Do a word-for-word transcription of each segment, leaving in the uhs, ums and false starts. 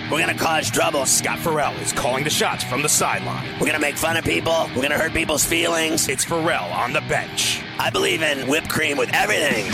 We're going to cause trouble. Scott Farrell is calling the shots from the sideline. We're going to make fun of people. We're going to hurt people's feelings. It's Farrell on the bench. I believe in whipped cream with everything.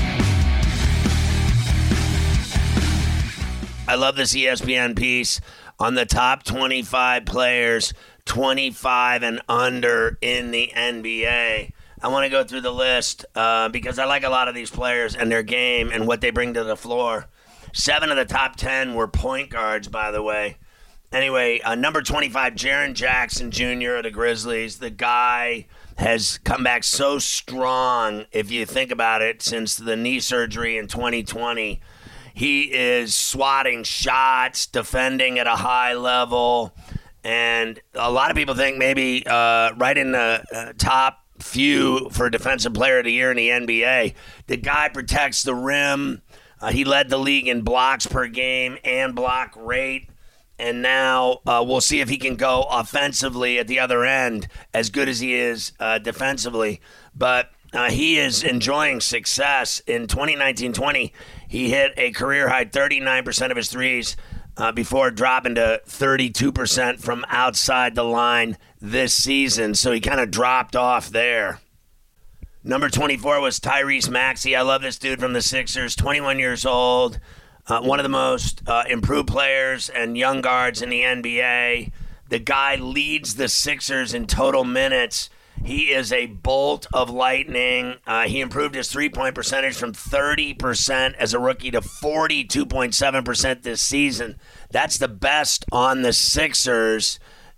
I love this E S P N piece on the top twenty-five players, twenty-five and under in the N B A. I want to go through the list uh, because I like a lot of these players and their game and what they bring to the floor. Seven of the top ten were point guards, by the way. Anyway, uh, number twenty-five, Jaren Jackson Junior of the Grizzlies. The guy has come back so strong, if you think about it, since the knee surgery in twenty twenty. He is swatting shots, defending at a high level, and a lot of people think maybe uh, right in the uh, top few for Defensive Player of the Year in the N B A. The guy protects the rim. Uh, he led the league in blocks per game and block rate, and now uh, we'll see if he can go offensively at the other end as good as he is uh, defensively. But Uh, he is enjoying success. In twenty nineteen twenty, he hit a career-high thirty-nine percent of his threes uh, before dropping to thirty-two percent from outside the line this season. So he kind of dropped off there. Number twenty-four was Tyrese Maxey. I love this dude from the Sixers, twenty-one years old, uh, one of the most uh, improved players and young guards in the N B A. The guy leads the Sixers in total minutes. He is a bolt of lightning. Uh, he improved his three-point percentage from thirty percent as a rookie to forty-two point seven percent this season. That's the best on the Sixers,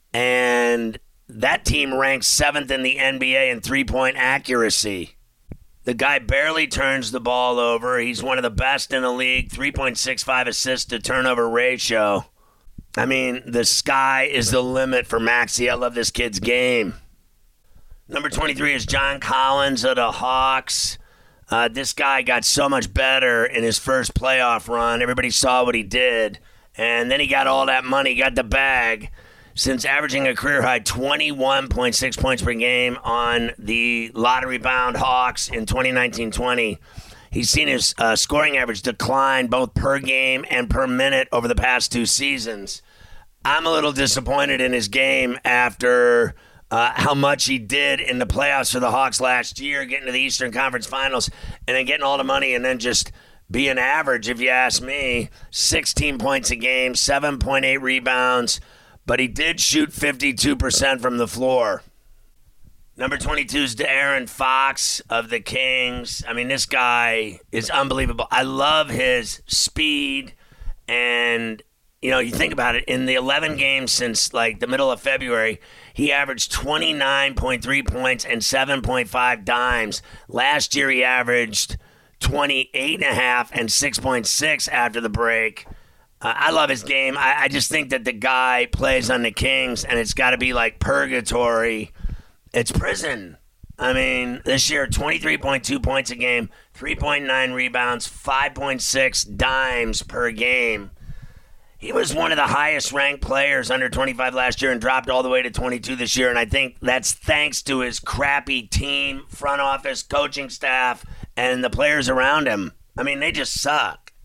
and that team ranks seventh in the N B A in three-point accuracy. The guy barely turns the ball over. He's one of the best in the league, three point six five assists to turnover ratio. I mean, the sky is the limit for Maxey. I love this kid's game. Number twenty-three is John Collins of the Hawks. Uh, this guy got so much better in his first playoff run. Everybody saw what he did. And then he got all that money, got the bag. Since averaging a career-high twenty-one point six points per game on the lottery-bound Hawks in twenty nineteen twenty, he's seen his uh, scoring average decline both per game and per minute over the past two seasons. I'm a little disappointed in his game after Uh, how much he did in the playoffs for the Hawks last year, getting to the Eastern Conference Finals, and then getting all the money and then just being average, if you ask me. sixteen points a game, seven point eight rebounds, but he did shoot fifty-two percent from the floor. Number twenty-two is De'Aaron Fox of the Kings. I mean, this guy is unbelievable. I love his speed, and you know, you think about it, in the eleven games since like the middle of February, he averaged twenty-nine point three points and seven point five dimes. Last year, he averaged twenty-eight point five and six point six after the break. Uh, I love his game. I, I just think that the guy plays on the Kings, and it's got to be like purgatory. It's prison. I mean, this year, twenty-three point two points a game, three point nine rebounds, five point six dimes per game. He was one of the highest-ranked players under twenty-five last year and dropped all the way to twenty-two this year, and I think that's thanks to his crappy team, front office, coaching staff, and the players around him. I mean, they just suck.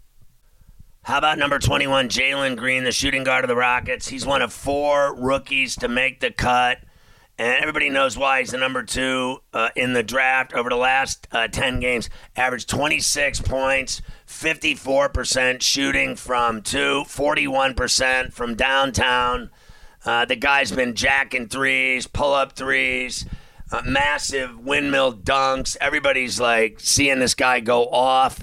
How about number twenty-one, Jalen Green, the shooting guard of the Rockets? He's one of four rookies to make the cut, and everybody knows why. He's the number two uh, in the draft. Over the last uh, ten games, averaged twenty-six points, fifty-four percent shooting from two, forty-one percent from downtown. Uh, the guy's been jacking threes, pull-up threes, uh, massive windmill dunks. Everybody's like seeing this guy go off.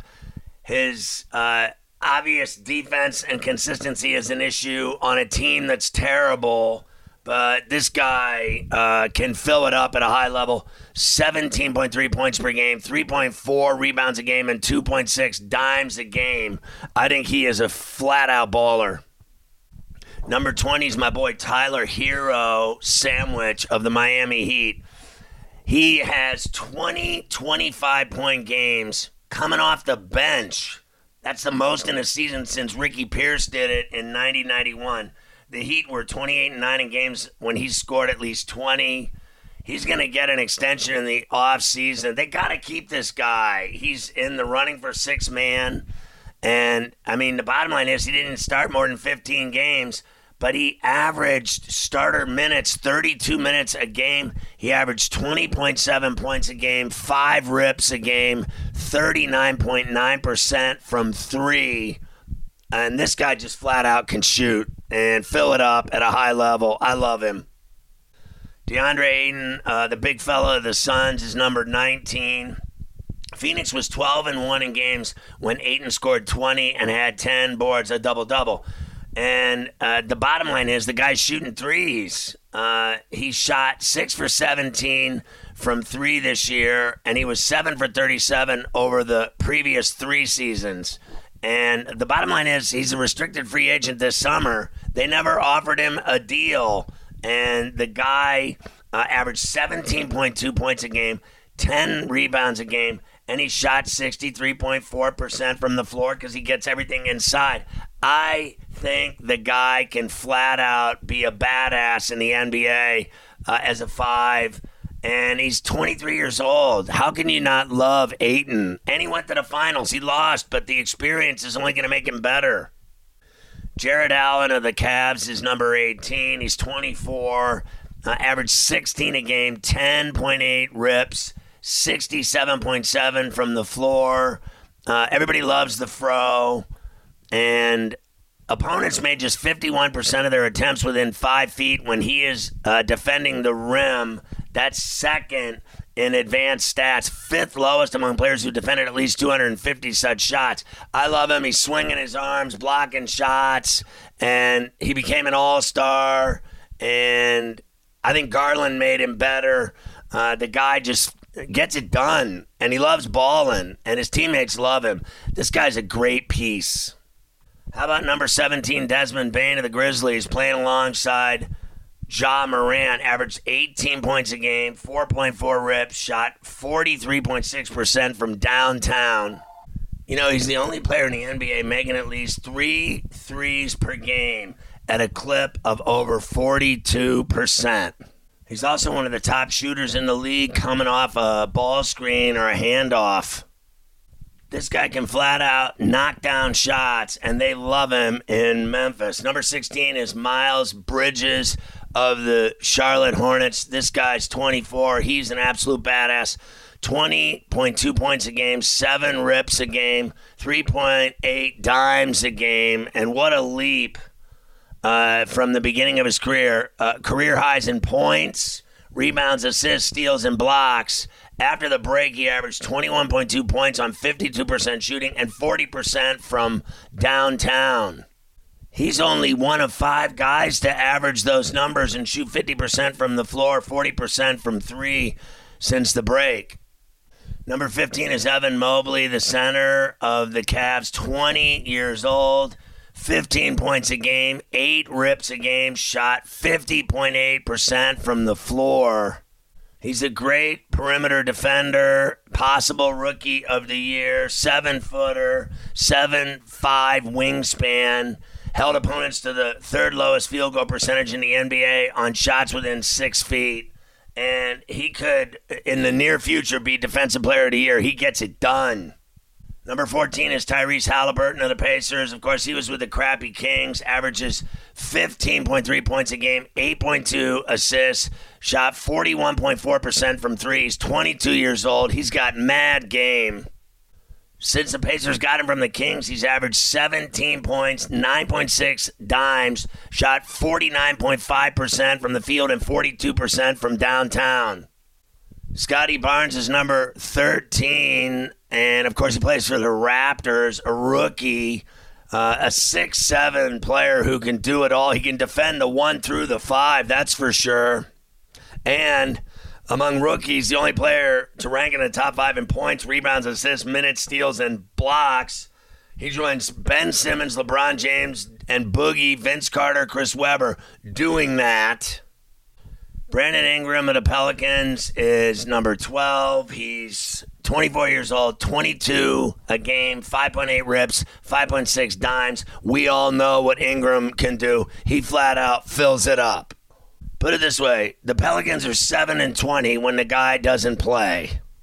His uh, obvious defense and consistency is an issue on a team that's terrible. But this guy uh, can fill it up at a high level. seventeen point three points per game, three point four rebounds a game, and two point six dimes a game. I think he is a flat-out baller. Number twenty is my boy Tyler Hero Sandwich of the Miami Heat. He has twenty twenty-five-point games coming off the bench. That's the most in a season since Ricky Pierce did it in ninety ninety-one. The Heat were twenty-eight and nine in games when he scored at least twenty. He's going to get an extension in the offseason. They got to keep this guy. He's in the running for six man, And, I mean, the bottom line is he didn't start more than fifteen games, but he averaged starter minutes, thirty-two minutes a game. He averaged twenty point seven points a game, five rips a game, thirty-nine point nine percent from three. And this guy just flat out can shoot and fill it up at a high level. I love him. DeAndre Ayton, uh, the big fella of the Suns, is number nineteen. Phoenix was twelve and one in games when Ayton scored twenty and had ten boards, a double-double. And uh, the bottom line is the guy's shooting threes. Uh, he shot six for seventeen from three this year, and he was seven for thirty-seven over the previous three seasons. And the bottom line is he's a restricted free agent this summer. They never offered him a deal, and the guy uh, averaged seventeen point two points a game, ten rebounds a game, and he shot sixty-three point four percent from the floor because he gets everything inside. I think the guy can flat out be a badass in the N B A uh, as a five, and he's twenty-three years old. How can you not love Ayton? And he went to the finals. He lost, but the experience is only going to make him better. Jared Allen of the Cavs is number eighteen. He's twenty-four, uh, averaged sixteen a game, ten point eight rips, sixty-seven point seven from the floor. Uh, everybody loves the fro. And opponents made just fifty-one percent of their attempts within five feet when he is uh, defending the rim. That's second in advanced stats, fifth lowest among players who defended at least two hundred fifty such shots. I love him. He's swinging his arms, blocking shots, and he became an all-star. And I think Garland made him better. Uh, the guy just gets it done, and he loves balling, and his teammates love him. This guy's a great piece. How about number seventeen, Desmond Bane of the Grizzlies, playing alongside Ja Morant, averaged eighteen points a game, four point four rips, shot forty-three point six percent from downtown. You know, he's the only player in the N B A making at least three threes per game at a clip of over forty-two percent. He's also one of the top shooters in the league coming off a ball screen or a handoff. This guy can flat out knock down shots, and they love him in Memphis. Number sixteen is Miles Bridges of the Charlotte Hornets. This guy's twenty-four. He's an absolute badass. twenty point two points a game, seven rips a game, three point eight dimes a game, and what a leap uh, from the beginning of his career. Uh, career highs in points, rebounds, assists, steals, and blocks. After the break, he averaged twenty-one point two points on fifty-two percent shooting and forty percent from downtown. He's only one of five guys to average those numbers and shoot fifty percent from the floor, forty percent from three since the break. Number fifteen is Evan Mobley, the center of the Cavs, twenty years old, fifteen points a game, eight rips a game, shot fifty point eight percent from the floor. He's a great perimeter defender, possible rookie of the year, seven-footer, seven five wingspan, held opponents to the third lowest field goal percentage in the N B A on shots within six feet. And he could, in the near future, be Defensive Player of the Year. He gets it done. Number fourteen is Tyrese Halliburton of the Pacers. Of course, he was with the crappy Kings, averages fifteen point three points a game, eight point two assists, shot forty-one point four percent from three. He's twenty-two years old. He's got mad game. Since the Pacers got him from the Kings, he's averaged seventeen points, nine point six dimes, shot forty-nine point five percent from the field and forty-two percent from downtown. Scotty Barnes is number thirteen, and of course he plays for the Raptors, a rookie, uh, a six seven player who can do it all. He can defend the one through the five, that's for sure. And among rookies, the only player to rank in the top five in points, rebounds, assists, minutes, steals, and blocks. He joins Ben Simmons, LeBron James, and Boogie, Vince Carter, Chris Webber doing that. Brandon Ingram of the Pelicans is number twelve. He's twenty-four years old, twenty-two a game, five point eight rips, five point six dimes. We all know what Ingram can do. He flat out fills it up. Put it this way, the Pelicans are seven and twenty when the guy doesn't play.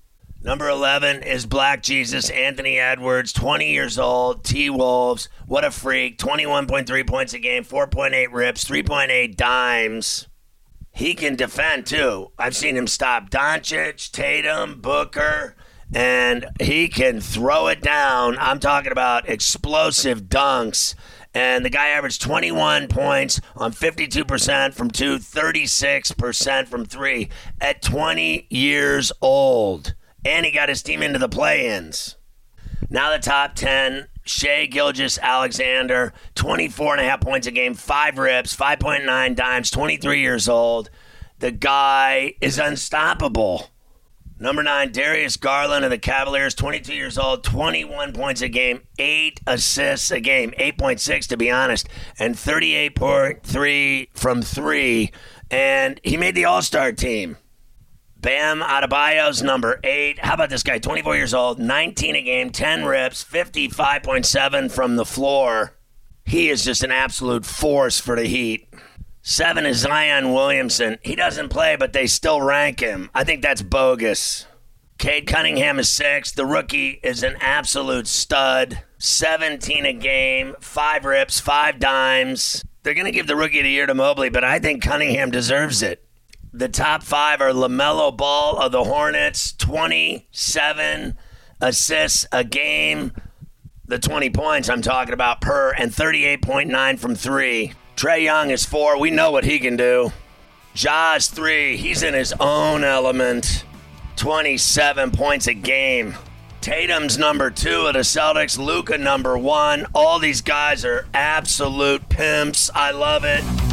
Number eleven is Black Jesus, Anthony Edwards, twenty years old, T-Wolves. What a freak. twenty-one point three points a game, four point eight rips, three point eight dimes. He can defend, too. I've seen him stop Doncic, Tatum, Booker, and he can throw it down. I'm talking about explosive dunks. And the guy averaged twenty-one points on fifty-two percent from two, thirty-six percent from three at twenty years old. And he got his team into the play-ins. Now the top ten, Shai Gilgeous-Alexander, twenty-four and a half points a game, five rips, five point nine dimes, twenty-three years old. The guy is unstoppable. Number nine, Darius Garland of the Cavaliers, twenty-two years old, twenty-one points a game, eight assists a game, eight point six to be honest, and thirty-eight point three from three. And he made the All-Star team. Bam Adebayo's number eight. How about this guy? twenty-four years old, nineteen a game, ten rips, fifty-five point seven from the floor. He is just an absolute force for the Heat. Seven is Zion Williamson. He doesn't play, but they still rank him. I think that's bogus. Cade Cunningham is six. The rookie is an absolute stud. seventeen a game, five rips, five dimes. They're going to give the rookie of the year to Mobley, but I think Cunningham deserves it. The top five are LaMelo Ball of the Hornets, twenty-seven assists a game. The twenty points I'm talking about per, and thirty-eight point nine from three. Trae Young is four. We know what he can do. Ja's three. He's in his own element. twenty-seven points a game. Tatum's number two of the Celtics. Luka number one. All these guys are absolute pimps. I love it.